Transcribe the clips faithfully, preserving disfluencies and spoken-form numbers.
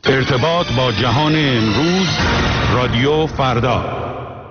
ارتباط با جهان امروز، رادیو فردا.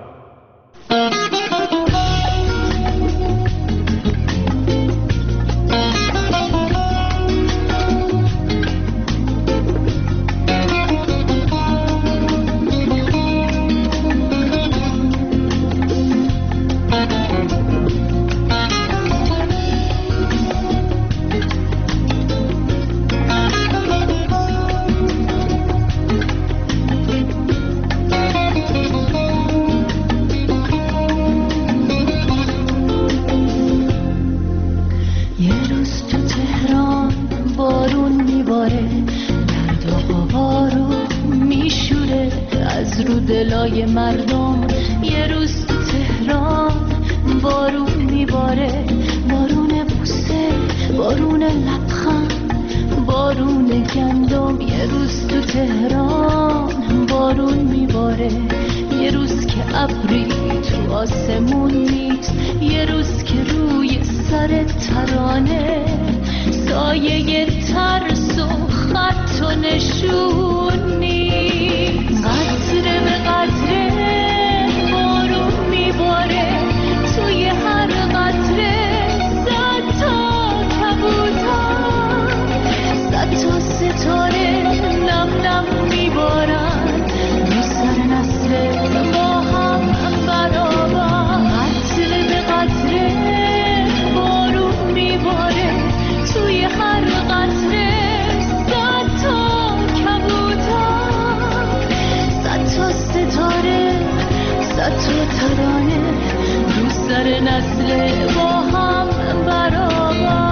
مردم یه روز تو تهران بارون میباره، بارون بوسه، بارون لبخند، بارون گندم. یه روز تو تهران بارون میباره، یه روز که ابری تو آسمون نیست، یه روز که روی سر ترانه سایه ترس و خط و نشون نیست. قطره به قطره بارون میباره، توی هر قطره صد تا کبوتر، صد تا ستاره نم نم میبارن رو سر نسل با هم برابر. قطره به قطره بارون میباره، توی هر قطره صد تا کبوتر، صد تا ستاره، صد تا ترانه رو سر نسل با هم برابر.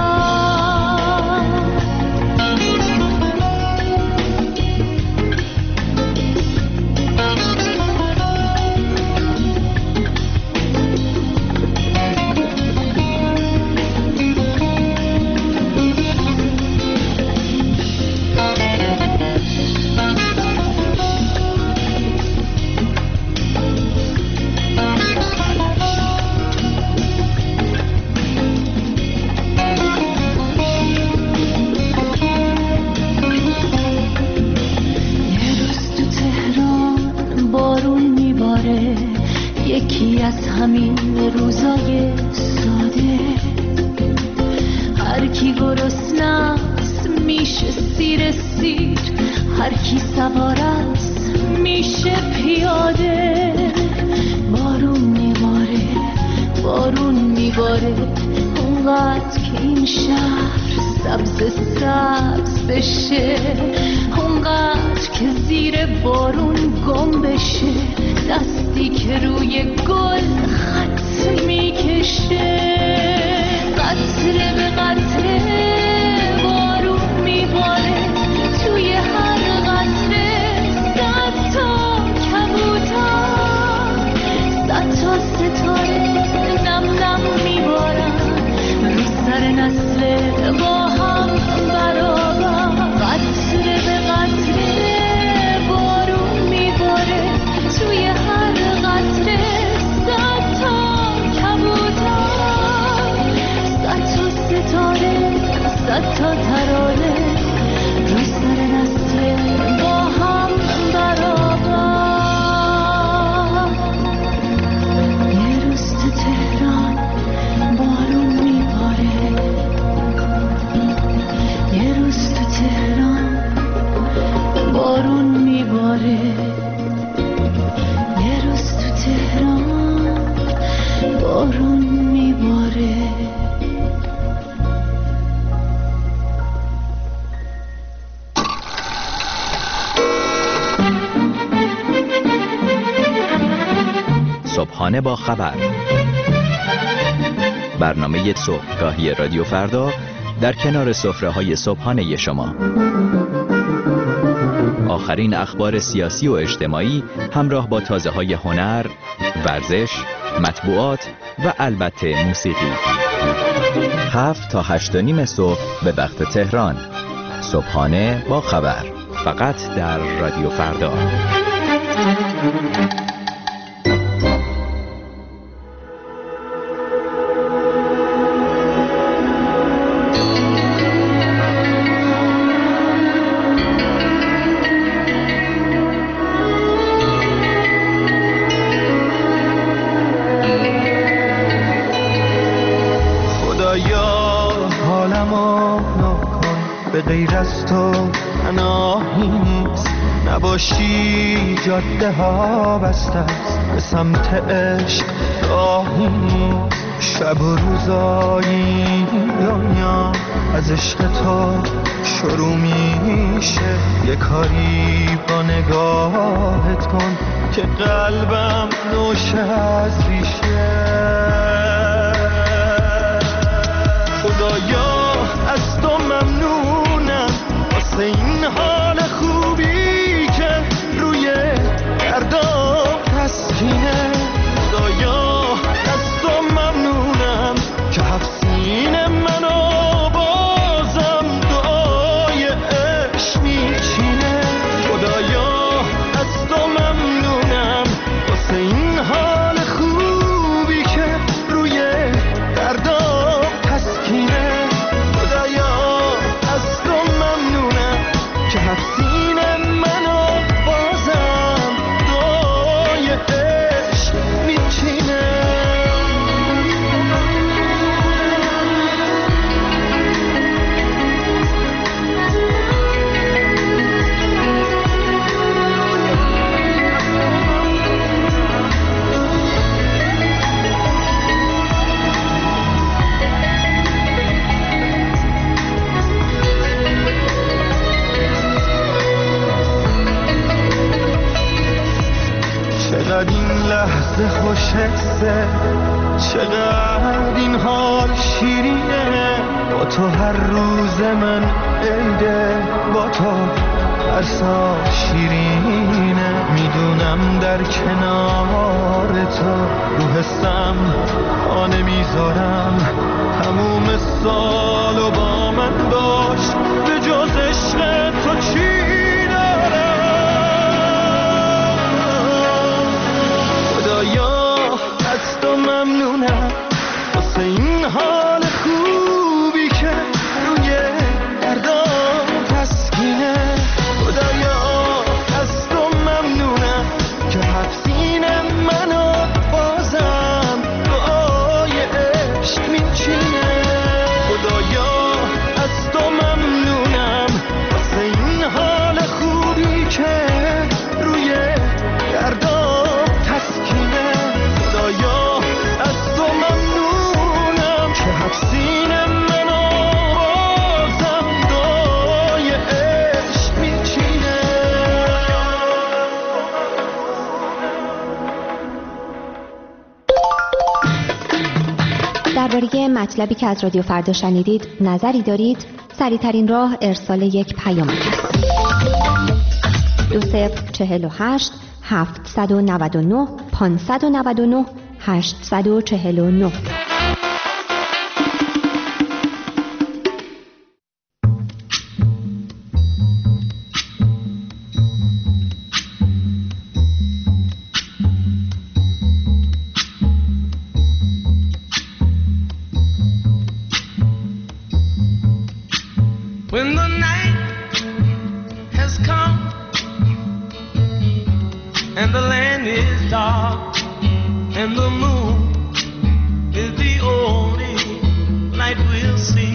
یکی از همین روزای ساده، هر کی گرسنه‌ست میشه سیر سیر، هر کی سوار است میشه پیاده. بارون میباره، بارون میباره، اونقدر که این شهر سبز سبز بشه، اونقدر که زیر بارون گم بشه، دستی که روی گل خط میکشه. قطره به قطره بارون میباره، توی هر قطره صد تا کبوتر، صد تا ستاره نم نم میبارن رو سر نسل با هم برابر. قطره به قطره بارون میباره، توی هر قطره صد تا کبوتر، صد تا ستاره، صد تا ترانه رو سر نسل با هم برابر. یه روز تو تهران بارون میباره، یه روز تو تهران بارون میباره، یه روز تو تهران بارون میباره. صبحانه با خبر، برنامه صبحگاهی رادیو فردا در کنار سفره‌های صبحانه شما. آخرین اخبار سیاسی و اجتماعی همراه با تازه‌های هنر، ورزش، مطبوعات و البته موسیقی. هفت تا هشت و نیم صبح به وقت تهران. صبحانه با خبر، فقط در رادیو فردا. تو پناهی نیست، نباشی جاده ها بسته است، به سمت عشق راهی نیست. شب و روزایی دنیا از عشق تو شروع میشه، یه کاری با نگاهت کن که قلبم نوشه از ریشه. خدایا از تو ممنونم واسه این حال خوبی که روی دردام تسکینه. خدایا از تو ممنونم که هفت سینه منو بازم دعای عشق میچینه. خدایا از تو ممنونم واسه این حال خوبی که روی دردام تسکینه. خدایا از تو ممنونم که هفت سینه منو بازم دعای عشق میچینه. چقدر این لحظه خوشحسه، چقدر این حال شیرینه. با تو هر روز من عیده، با تو هر سال شیرینه. میدونم در کنار تو رو حسم خانه میذارم، تموم سالو با من باش، به جز عشق تو چی از تو ممنونم واسه این حال خوبی که روی دردام تسکینه. خدایا از تو ممنونم که هفت سینه منو بازم دعای عشق میچینه. خدایا از تو ممنونم واسه این حال خوبی که روی دردام تسکینه. خدایا از تو ممنونم که هفت سینه منو بازم دعای عشق میچینه. درباره مطلبی که از رادیو فردا شنیدید نظری دارید؟ سریع‌ترین راه ارسال یک پیام است. دو صفر چهل و هشت هفتصد و نود و نه پانصد و نود و نه هشتصد و چهل و نه. When the night has come and the land is dark and the moon is the only light we'll see.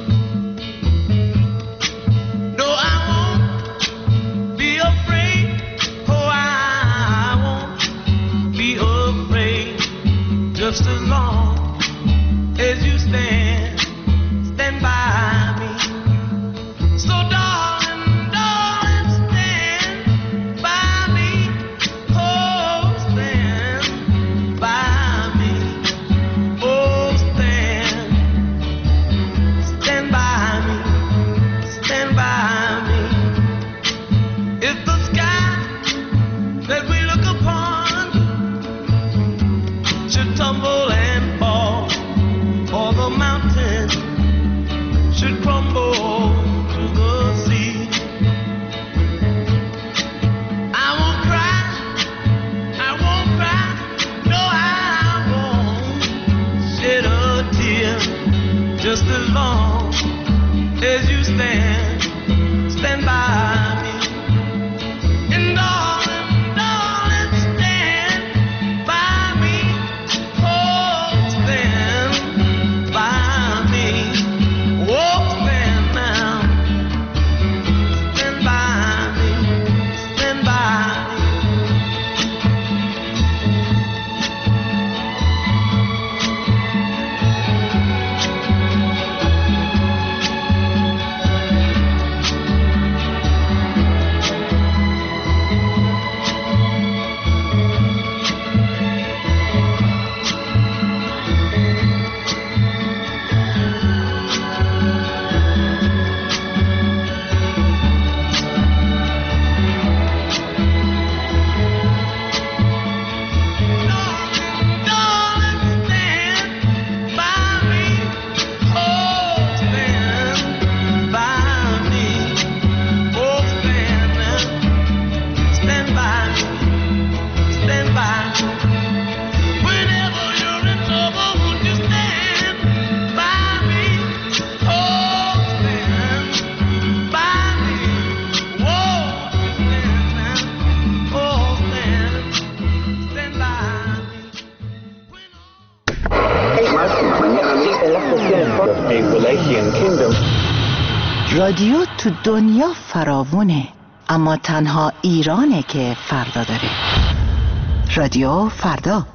No, I won't be afraid. Oh, I won't be afraid. Just as long as you stand, stand by me. So darling, darling, stand by me. Oh, stand by me. Oh, stand, رادیو تو دنیا فراوونه، اما تنها ایرانه که فردا داره. رادیو فردا.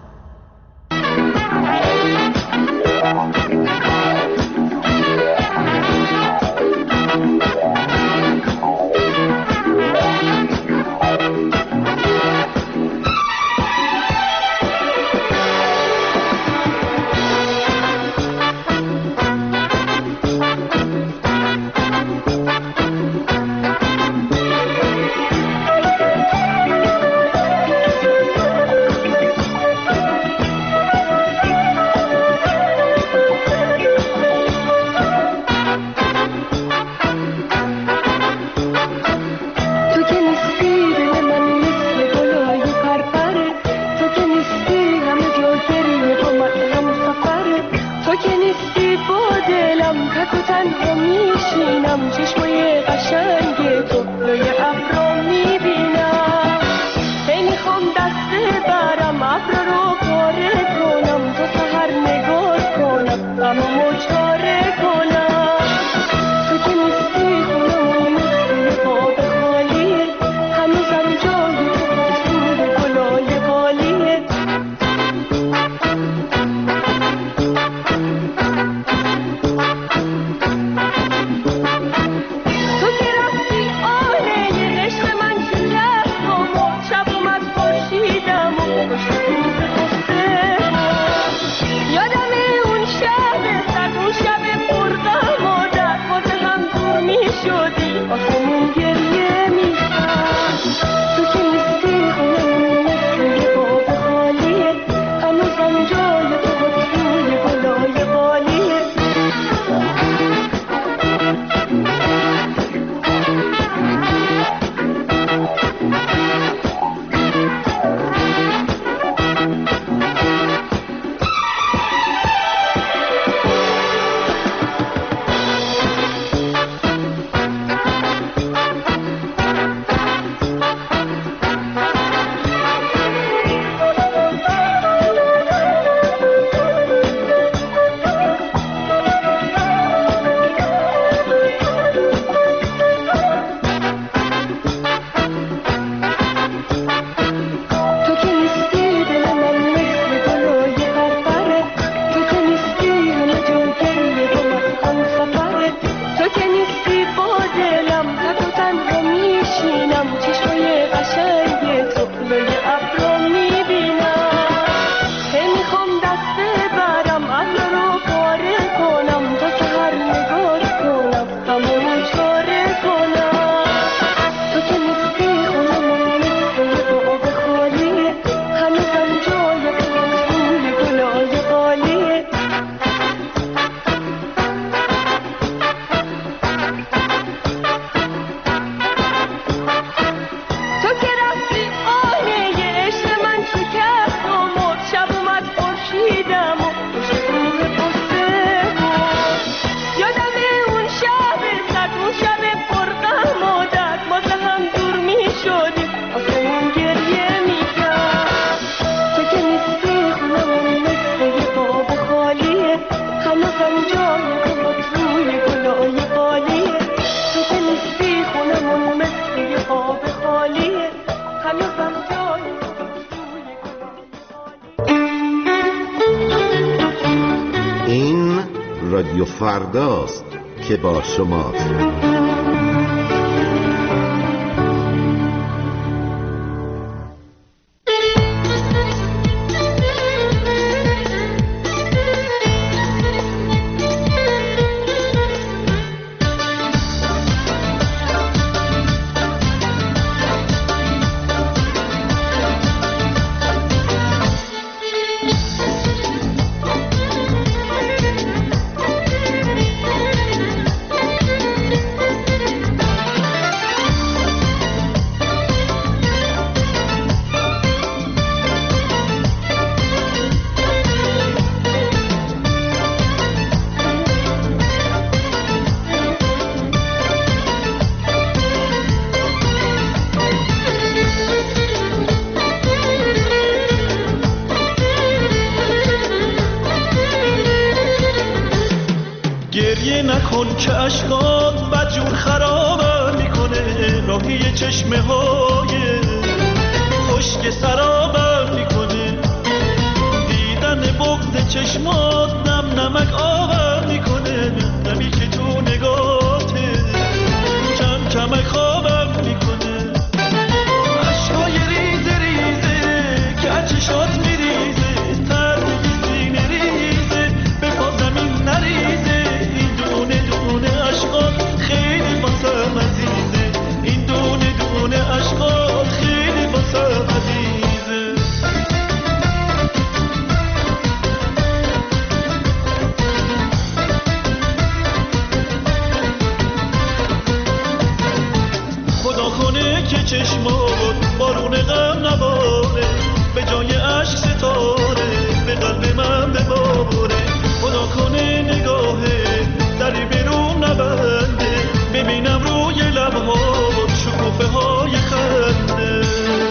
رادیو فرداست که با شماست. گریه نکن که اشکات بدجور نگاهی چشمه های خشک سرابم میکنه، دیدن بغض چشمات نم نمک آبم میکنه، نمی که تو نگاهته کم کمک خوابم میکنه، عشقای ریز ریزه که از چشات میریزه، تردگی سینه ریزه به پا زمین نریزه، این دونه دونه عشقات خیلی واسم عزیزه، این دونه دونه عشقات خیلی واسم عزیزه. خدا کنه که چشمات بارون غم نباره، به جای عشق ستاره به قلب من بباره، خدا کنه نگاهه دری برون نبنده، ببینم روی لبهات شکوفه های خنده،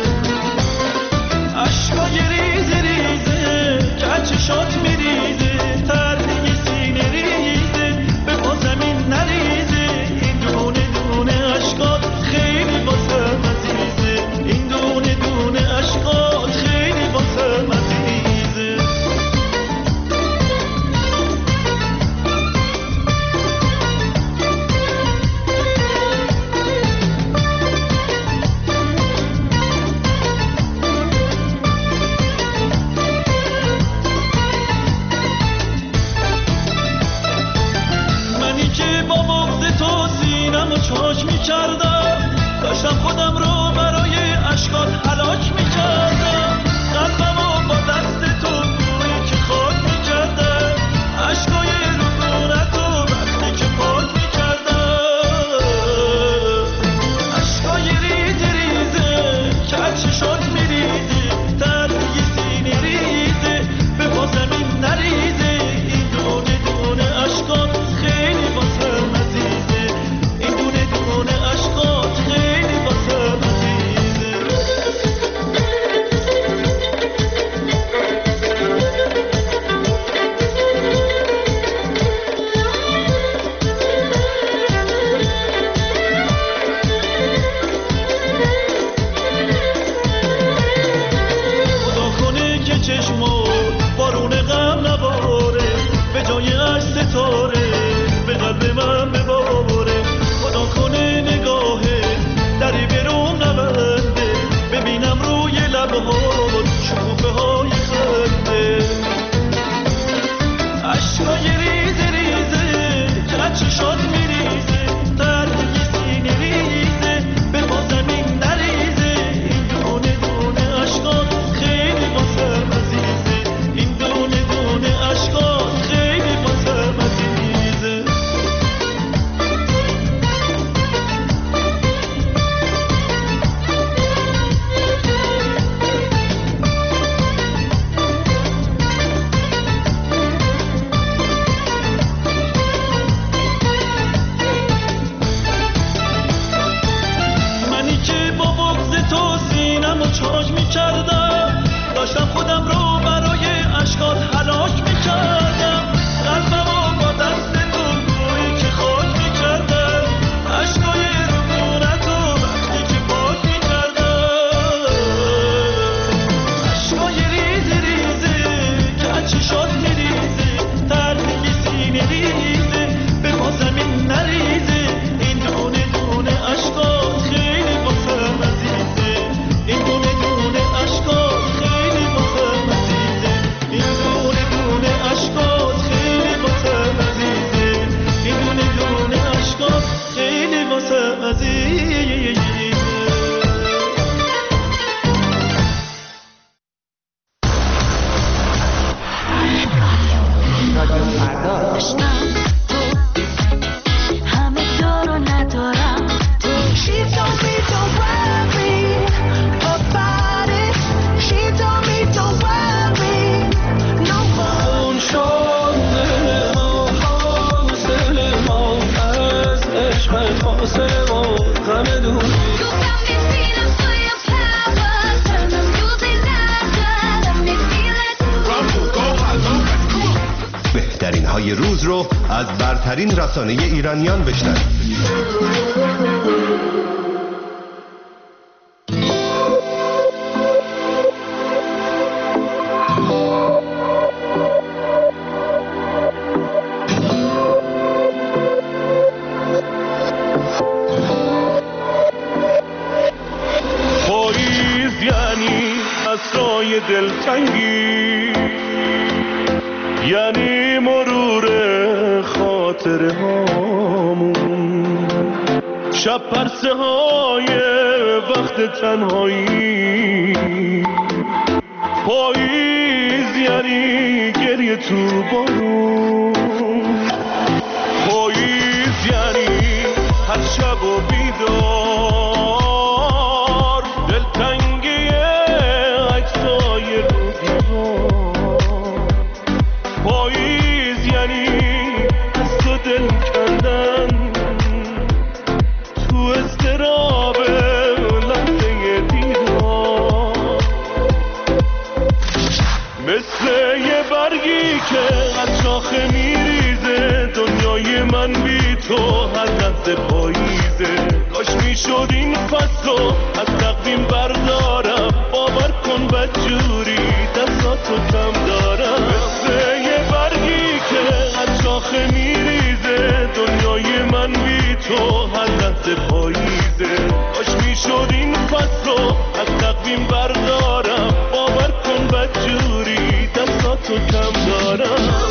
عشقای ریز ریزه که از چشات میریزه، تردگی سینه ریزه به پا زمین نریزه، این دونه دونه عشقات خیلی واسم عزیزه، این دونه دونه عشقات خیلی واسم عزیزه. منی که با بغض تو سینمو چاک میکردم، داشتم خودم رو برای عشقات هلاک میکردم، قلبمو با دست تو بویی که خاک میکردم، عشقای رفونتو وقتی که پاک میکردم، عشقای ریز ریزه که از چشات میریزه، تردگی سینه ریزه به پا زمین نریزه، این دونه دونه عشقات خیلی واسم عزیزه، این دونه دونه عشقات خیلی واسم عزیزه. خدا کنه که چشمات بارون غم نباره، به جای عشق ستاره به قلب من بباره، خدا کنه نگاهه دری برون نبنده، ببینم روی لبهات شکوفه های خنده، عشقای ریز ریزه که از چشات میریزه، تردگی سینه ریزه به پا زمین نریزه، این دونه دونه عشقات خیلی واسم عزیزه، این دونه دونه عشقات خیلی واسم عزیزه. منی که با بغض تو سینمو چاک میکردم، داشتم خودم رو برای عشقات هلاک میکردم، قلبمو با دست تو بویی که خاک میکردم، عشقای رفونتو وقتی که پاک میکردم، عشقای ریز ریزه که از چشات میریزه، تردگی سینه ریزه به پا زمین نریزه، این دونه دونه عشقات خیلی واسم عزیزه، این دونه دونه عشقات خیلی واسم عزیزه، این دونه دونه عشقات خیلی واسم عزیزه، این دونه دونه عشقات خیلی واسم عزیزه. همه دارو ندارم تو She told me don't worry about it She told me don't worry no more اون شد دل ما حاصل ما از عشق فاصله و غم دوری، You got me feeling for your power Turn the music louder Let me feel it بهترین های روز رو از برترین رسانه ایرانیان بشنوید. توی دلتنگی، یعنی مرور خاطره هامون، شب پرسه های وقت تنهایی، پاییز یعنی گریه تو بارون، پاییز یعنی هر شب و بیدار دلتنگی عکسای روزگار، پاییز یعنی دست و دل کندن تو اضطراب لحظه دیدار، مثل یه برگی که از شاخه میریزه دنیای من بی تو هر لحظه پاییزه، کاش میشد این فصلو از تقویم بردارم، باور کن بدجوری دستاتو کم دارم، مثل یه برگی که از شاخه میریزه دنیای من بی تو هر لحظه پاییزه، کاش میشد این فصلو از تقویم بردارم، باور کن بدجوری دستاتو کم دارم.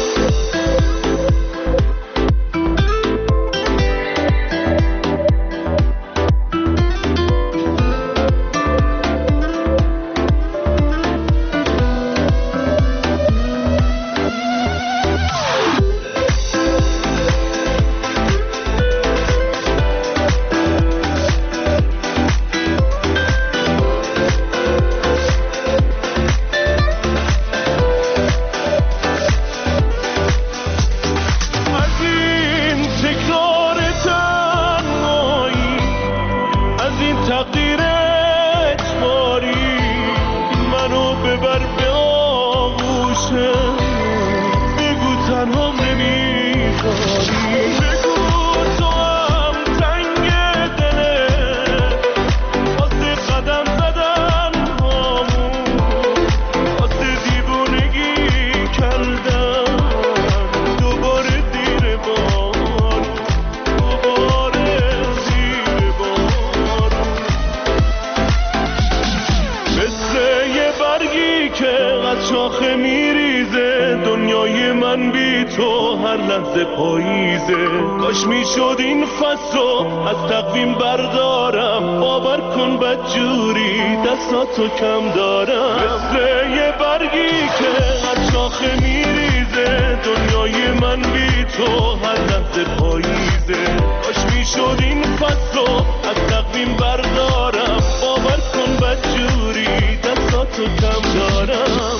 پاییزه، کاش میشد این فصلو از تقویم بردارم، باور کن بدجوری دستاتو کم دارم، مثل یه برگی که از شاخه میریزه دنیای من بی تو هر لحظه پاییزه، کاش میشد این فصلو از تقویم بردارم، باور کن بدجوری دستاتو کم دارم.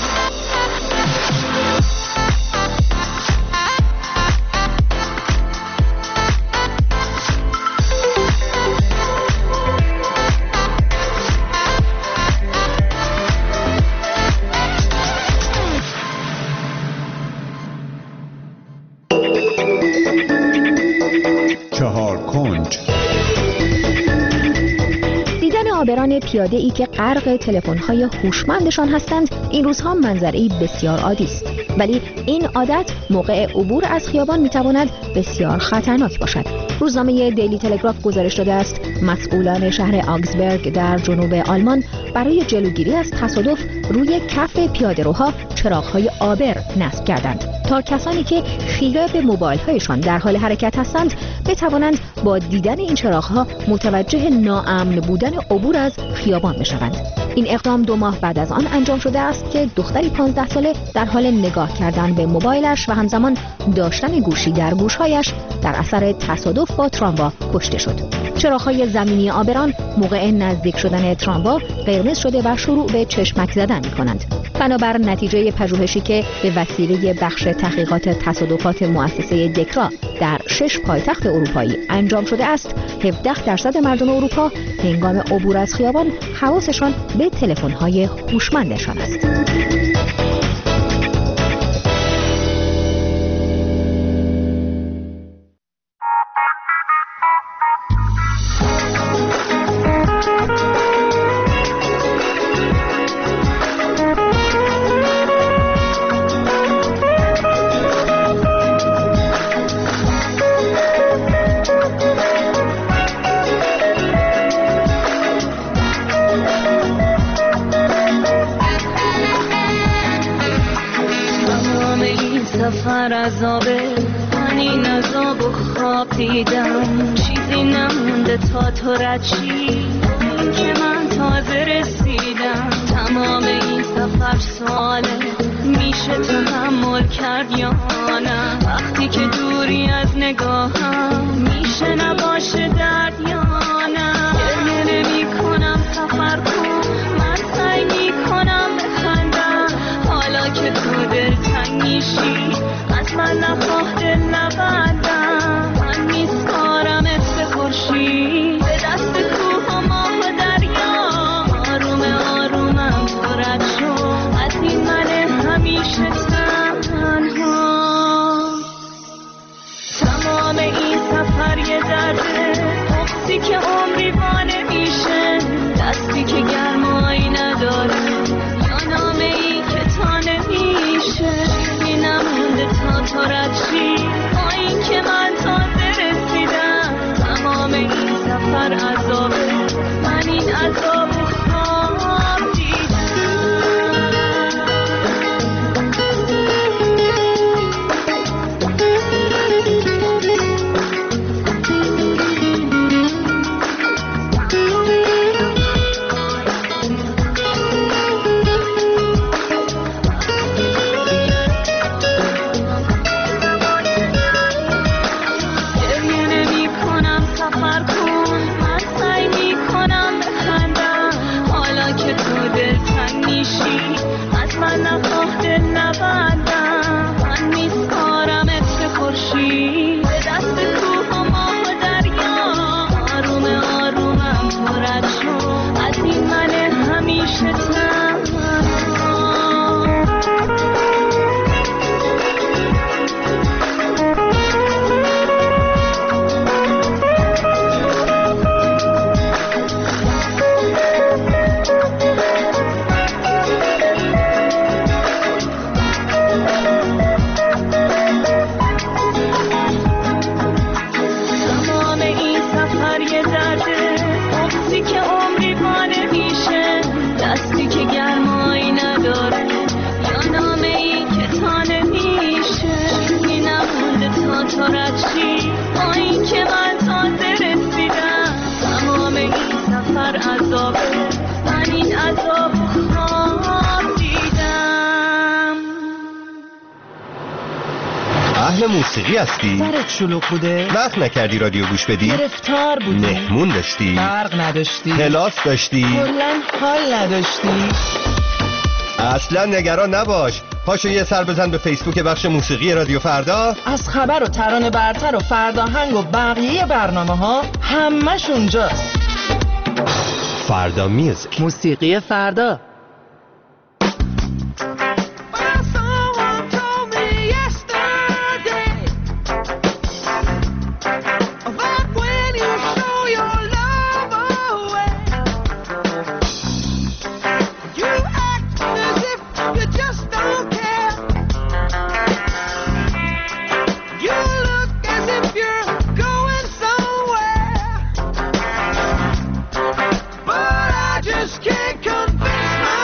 عابران پیاده ای که غرق تلفن‌های هوشمندشان هستند این روزها منظره‌ای بسیار عادی است، ولی این عادت موقع عبور از خیابان میتواند بسیار خطرناک باشد. روزنامه دیلی تلگراف گزارش داده است مسئولان شهر آگزبرگ در جنوب آلمان برای جلوگیری از تصادف روی کف پیاده‌روها چراغ‌های آبر نصب کردند تا کسانی که خیره به موبایل‌هایشان در حال حرکت هستند بتوانند با دیدن این چراغ‌ها متوجه ناامن بودن عبور از خیابان بشوند. این اقدام دو ماه بعد از آن انجام شده است که دختری پانزده ساله در حال نگاه کردن به موبایلش و همزمان داشتن گوشی در گوشهایش در اثر تصادف با تراموا کشته شد. چراغ‌های زمینی عابران موقع نزدیک شدن تراموا قرمز شده و شروع به چشمک زدن می‌کنند. بنابر نتیجه پژوهشی که به وسیله بخش تحقیقات تصادفات مؤسسه دکرا در شش پایتخت اروپایی انجام شده است، هفده درصد مردم اروپا هنگام عبور از خیابان حواسشان به تلفن‌های هوشمندشان است. سفر عذابه، من این عذاب و خواب دیدم، چیزی نمونده تا تو رد شی، این که من تازه رسیدم. تمام این سفر سواله، میشه تحمل کرد یا نه؟ وقتی که دوری از نگاهم، میشه نباشه درد یا نه؟ گریه نمی کنم سفر کن، من سعی میکنم بخندم، حالا که تو دل تنگ میشی، از من نخواه دل نبندم. من میسپارمت به خورشید، به دست کوه و ماه و دریا، آروم آرومم تو رد شو از این من همیشه تنها. تمام این سفر یه درده، بغضی که عمری وانه میشه، دستی که گرمایی نداره، یا نامه ای که تا نمیشه. این نمونده تا تو رد شی، با این که من تازه رسیدم. تمام این سفر عذابه، من این عذاب و خواب دیدم. موسیقی هستی؟ سرت شلوغ بوده؟ وقت نکردی رادیو گوش بدی؟ گرفتار بودی؟ مهمون داشتی؟ برق نداشتی؟ کلاس داشتی؟ کلاً حال نداشتی؟ اصلا نگران نباش، پاشو یه سر بزن به فیسبوک بخش موسیقی رادیو فردا. از خبر و ترانه برتر و فرداهنگ و بقیه برنامه ها همش اونجاست. فردا میوزیک، موسیقی فردا. Can't convince my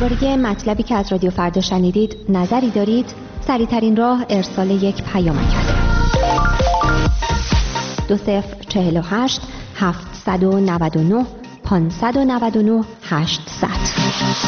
درباره مطلبی که از رادیو فردا شنیدید نظری دارید؟ سریع‌ترین راه ارسال یک پیامک است. دو صفر چهل و هشت هفتصد و نود و نه پانصد و نود و نه هشتصد.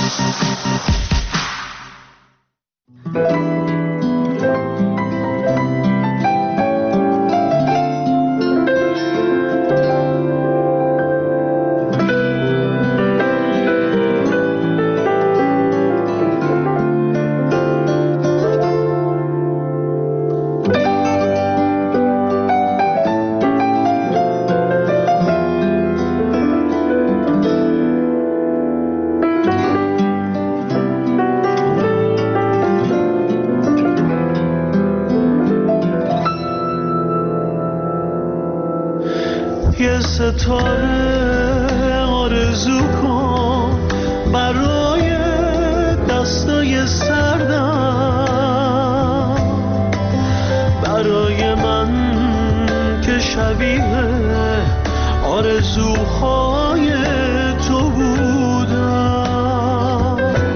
یه ستاره آرزو کن برای دستای سردم، برای من که شبیه آرزوهای تو بودم.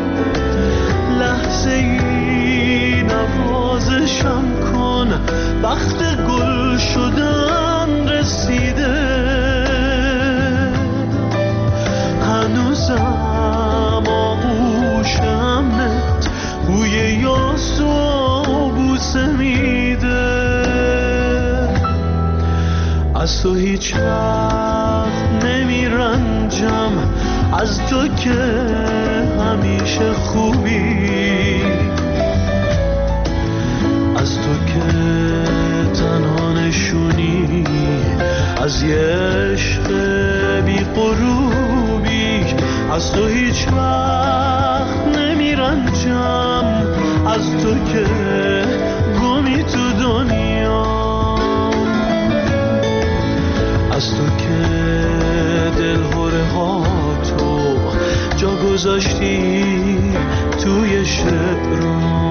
لحظه ای نوازشم کن، وقت گل شدن رسیده. هنوزم آغوشمت بوی یاس و بوسه میده. از تو هیچ وقت نمیرنجم، از تو که همیشه خوبی، از تو که تنها نشونی از یه عشق بی غروبی. از تو هیچ وقت نمیرنجم، از تو که گمی تو دنیا، از تو که دلهوره ها تو جا گذاشتی توی شعرام.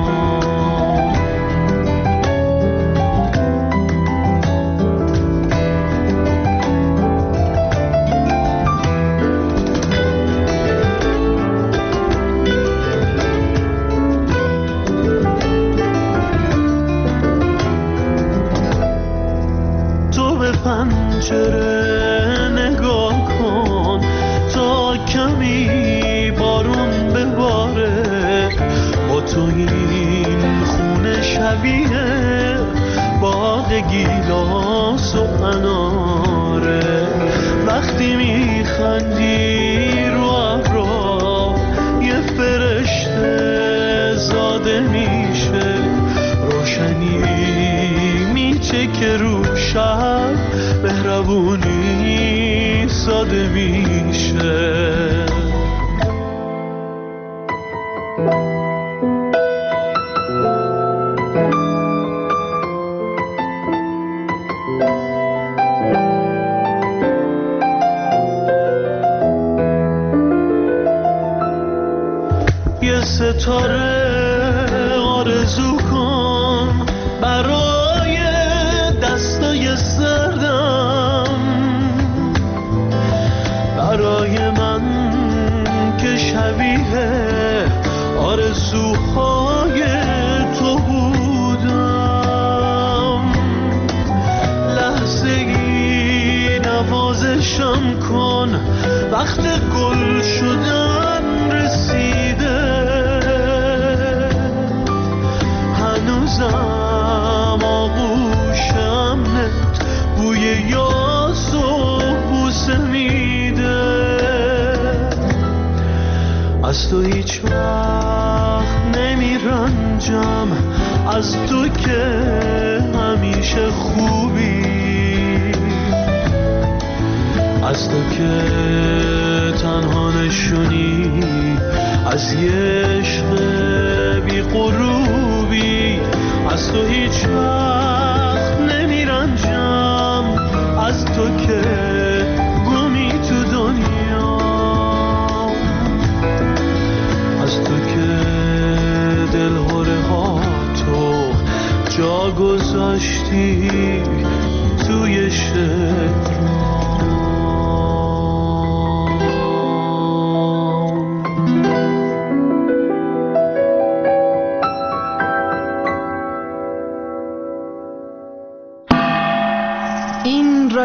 پنجره نگاه کن تا کمی بارون بباره. با تو این خونه شبیه باغ گیلاس و اناره. وقتی میخندی رو ابرا یه فرشته زاده میشه. روشنی میچه که رو شب مهربونی ساده میشه. یه ستاره آرزو کن برای دستای سردم، برای من که شبیه آرزوهای تو بودم. لحظه ای نوازشم کن، وقت گل شدن رسیده. هنوزم آغوشمت بوی یاس و بوسه میده. از تو هیچ وقت نمیرنجم، از تو که همیشه خوبی، از تو که تنها نشونی از یه عشق بی غروبی. از تو هیچ وقت نمیرنجم، از تو که گمی تو دنیا، از تو که دلهوره ها تو جا گذاشتی توی شعر.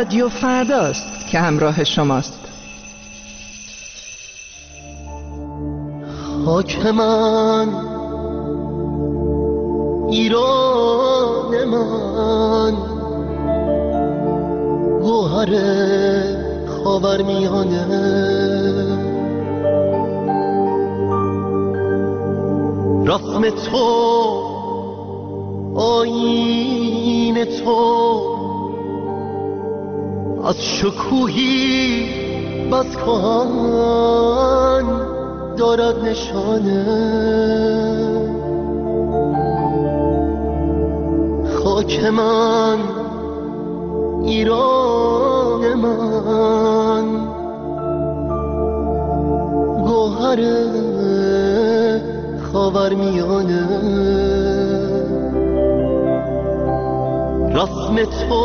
رادیو فرداست که همراه شماست. خاک من، ایران من، گوهر خاورمیانه، رسم تو، آیین تو، از شکوهی بس کهن دارد نشانه. خاک من، ایران من، گوهر خاورمیانه، رسم تو،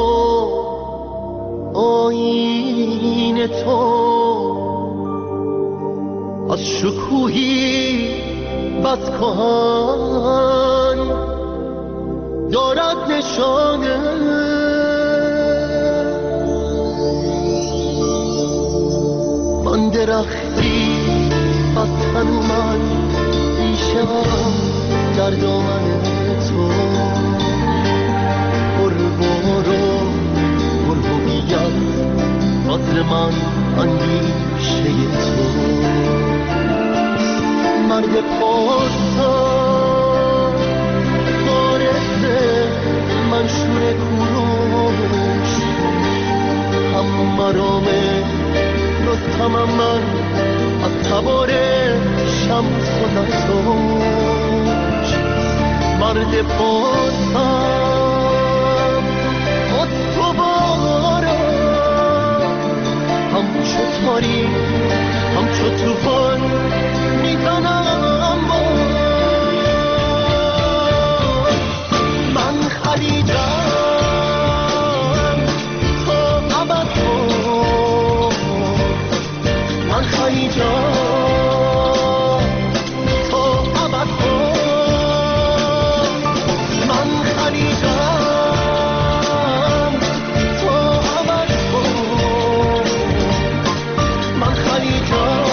آیین تو، از شکوهی بس کهن دارد نشانه. من درختی بس تنومن میشم در دامن تو، بربارو بربویت فضل من اندیشه تو. مرد پارسان بارسته منشور کوروش، هم مرامه رستمم من از تبار شمس و زرتوش. مرد پارسان استوارم، همچو تاری همچو توفان میزنم باز. من خلیجم تا ابد تو، من خلیجم تا ابد تو، من خلیجم تا ابد تو، من خلیجم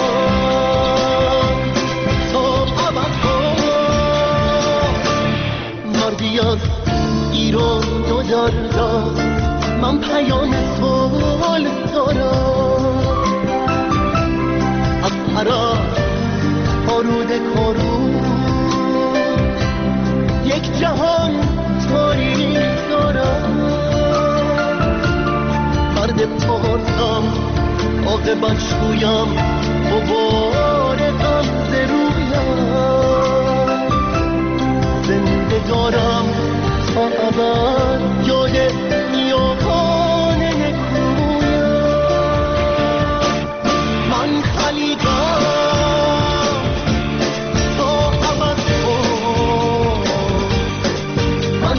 ایران دو دردم. من پیام سال دارم از هرات آرود کارون، یک جهان تاریک دارم. مرد پارسم عاقبت شویم، مبارکم ز رویم، زنده دارم تا ابد یاد نیاکان نکویم. من خلیجم تا ابد تو، من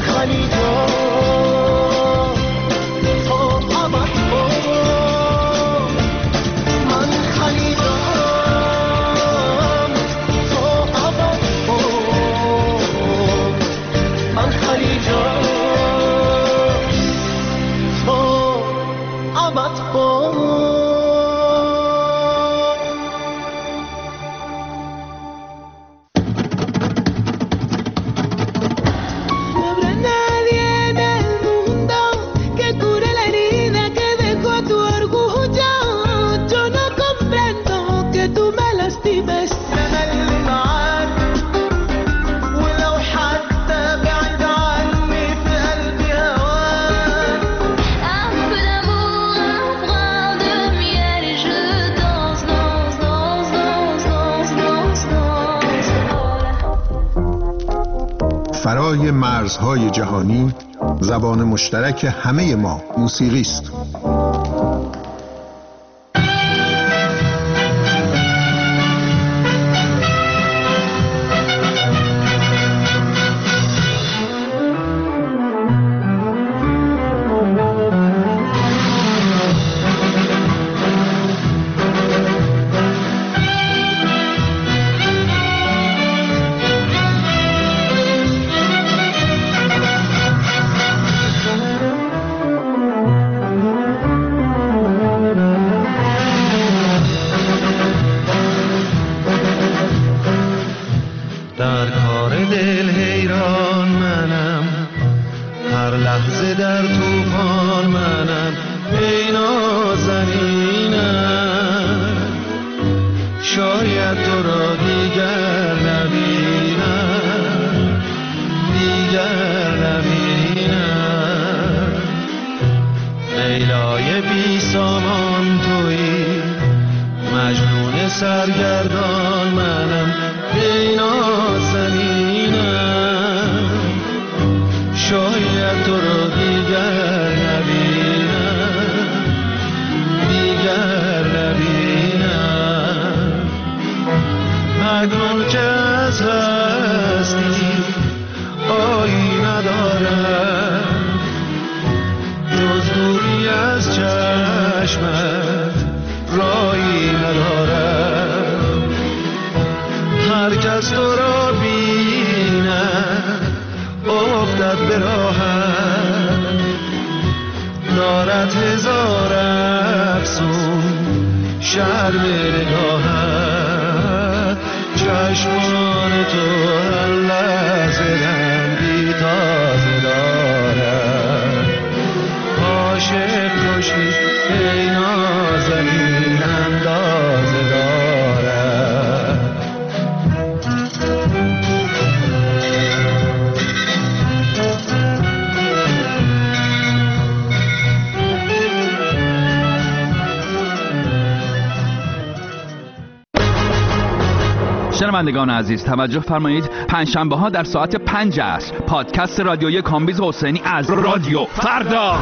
خلیجم تا ابد تو، من خلیجم تا ابد تو، من خلیجم تا ابد تو. فرای مرزهای جهانی، زبان مشترک همه ما موسیقی است. سرگردان منم ای نازنینم، شاید تو رو دیگر نبینم، دیگر نبینم. مگن که از هستی آیی ندارم، جز دوری از چشمت رایی ندارم. هر کس تو را بیند افتد به راهت، دارد هزار افسون شرم نگاهت. چشمان تو هر لحظه رنگی تازه دارد، عاشق کشی ای نازنین اندازه دارد. شنوندگان عزیز توجه فرمایید، پنجشنبه ها در ساعت پنج عصر پادکست رادیویی کامبیز حسینی از رادیو فردا.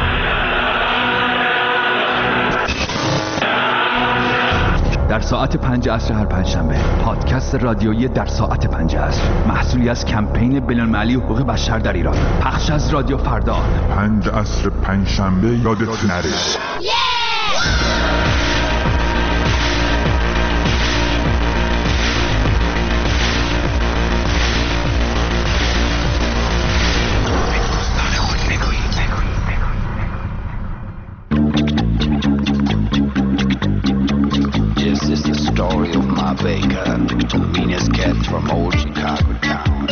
در ساعت پنج عصر هر پنجشنبه پادکست رادیویی در ساعت پنج عصر، محصولی از کمپین بین‌المللی حقوق بشر در ایران، پخش از رادیو فردا. پنج عصر پنجشنبه یادت نره. Baker, the meanest cat from old Chicago town.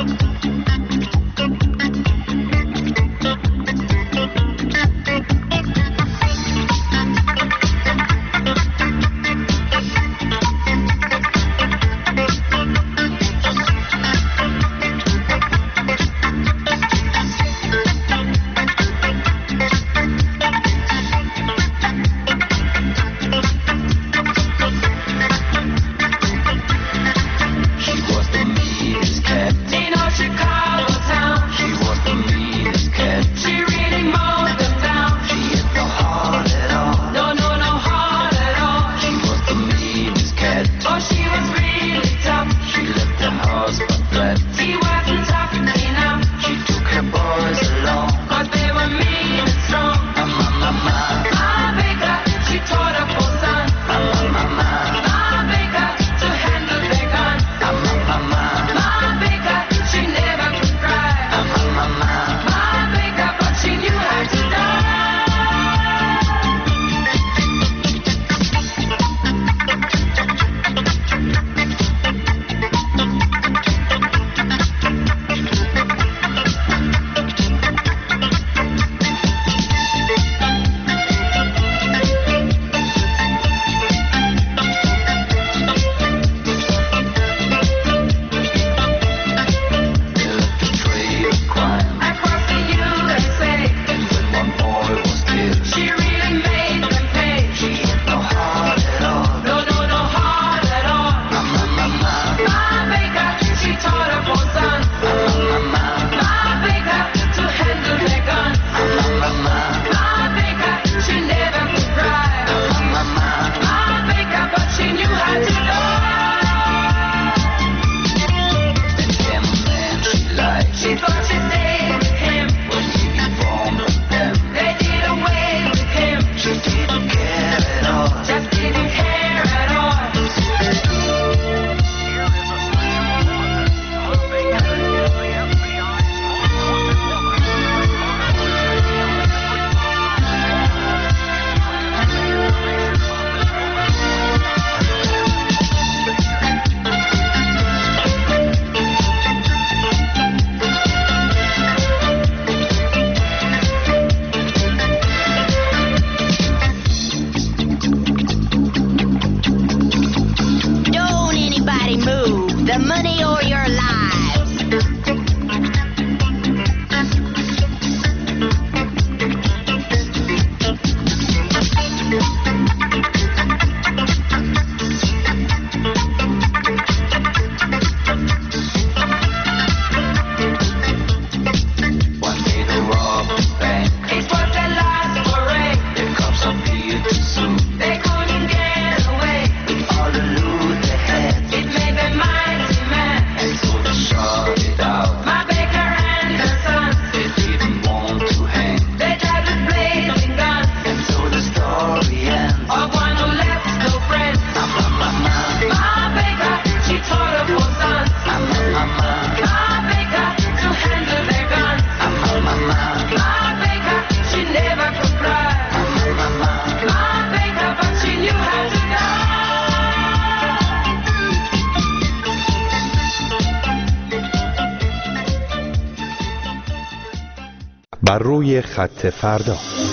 بر روی خط فردا.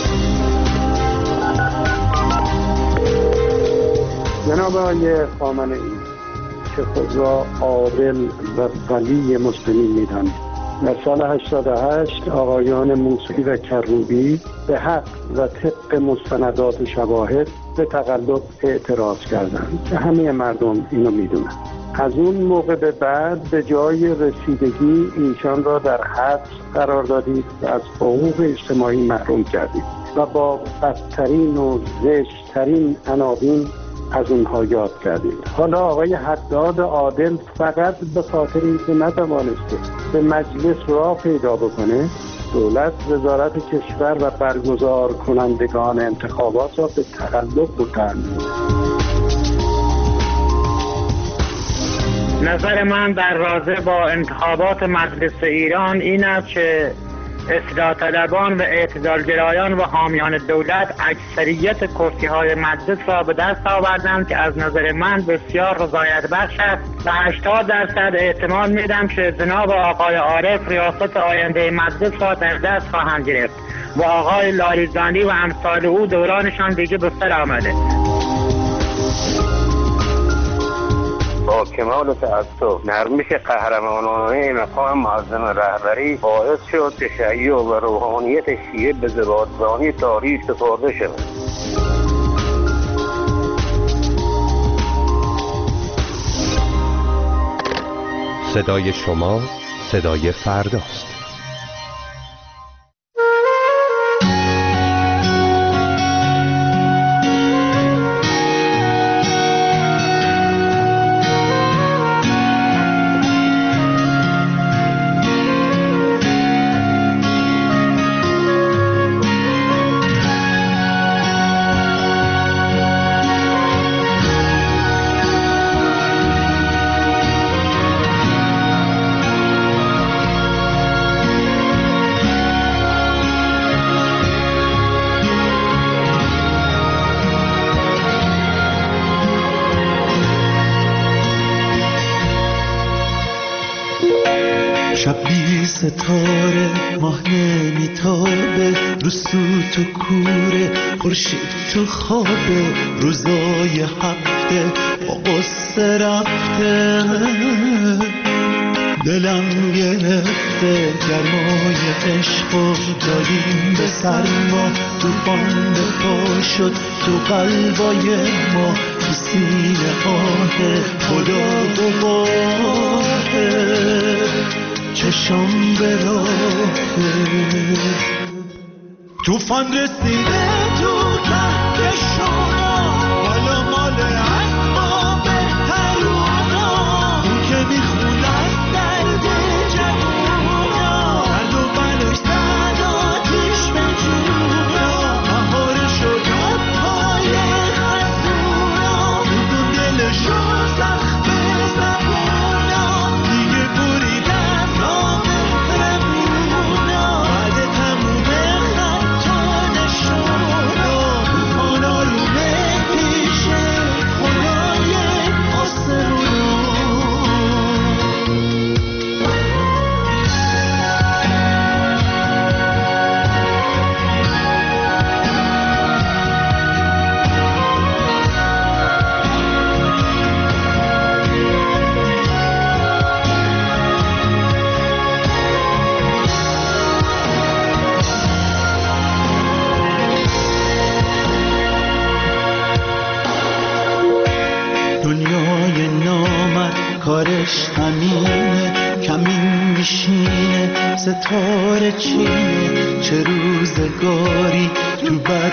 جناب آقای خامنه‌ای که خود را عادل و ولی مسلمین می‌دانید، در سال هشتاد و هشت آقایان موسوی و کروبی به حق و طبق مستندات و شواهد به تقلب اعتراض کردند که همه مردم اینو میدونن. از اون موقع به بعد به جای رسیدگی ایشان را در حبس قرار دادید و از حقوق اجتماعی محروم کردید و با بدترین و زشت‌ترین عناوین از اونها یاد کردید. حالا آقای حداد عادل فقط به خاطر اینکه نتوانسته به مجلس راه پیدا بکنه، دولت وزارت کشور و برگزار کنندگان انتخابات را به تقلب بکنه. نظر من در رابطه با انتخابات مجلس ایران این است که اصلاح طلبان و اعتدالگرایان و حامیان دولت اکثریت کرسی‌های مجلس را به دست آوردند که از نظر من بسیار رضایت بخش است و هشتاد درصد احتمال میدم که جناب آقای عارف ریاست آینده مجلس را در دست خواهند گرفت و آقای لاریجانی و امثال او دورانشان دیگه به سر آمده. با کمال تأسف نرمش قهرمانانه مقام معظم رهبری باعث شد که تشیع و روحانیت شیعه به زبادرانی تاریخ سپرده شود. صدای شما صدای فرداست. شب بی ستاره ماه نمیتابه، رو سوت و کوره خورشید تو خوابه، روزای هفته با قصه رفته، دلم گرفته گرمای عشق و دادیم به سرما، توفان به پا شد تو قلبای ما، تو سینه آه خدا گواهه، چشم به راهه، توفان رسیده تو کهکشونا، حالا مال اسباب بهترونا، اون که میخونه از درد جوونا، درد و بلش زد آتیش به جونا، بهار شد پای خزونا، اون دلشو زخم زبونا، دیگه برید از آب مهربونا، بعد تموم خطا نشونا، آن آرومه پیش خدای آسمونا. دنیای نامرد کارش همینه، کمین میشینه ستاره چینه، چه روزگاری تو بد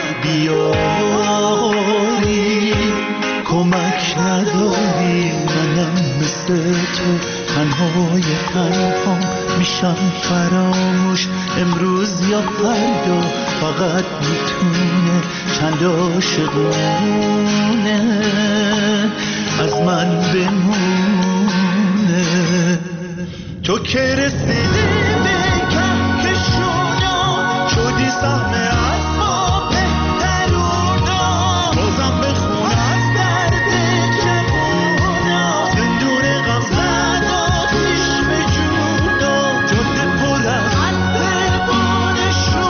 بیاری، کمک نداری منم مثل تو، تنهای تنها میشم فراموش، امروز یا فردا فقط میتونه چند عاشقونه از من بمونه، تو که رسیدی به کهکشونا، شدی سهم از ما بهترونا، بازم بخون از درد جوونا، زندون غم زد آتیش به جونا، جاده پر از دربان شونا.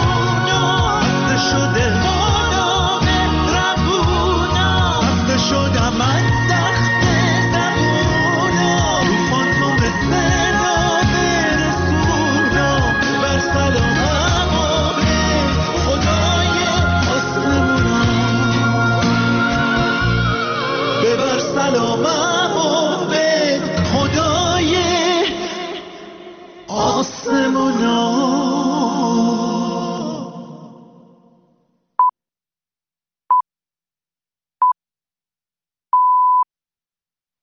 خدا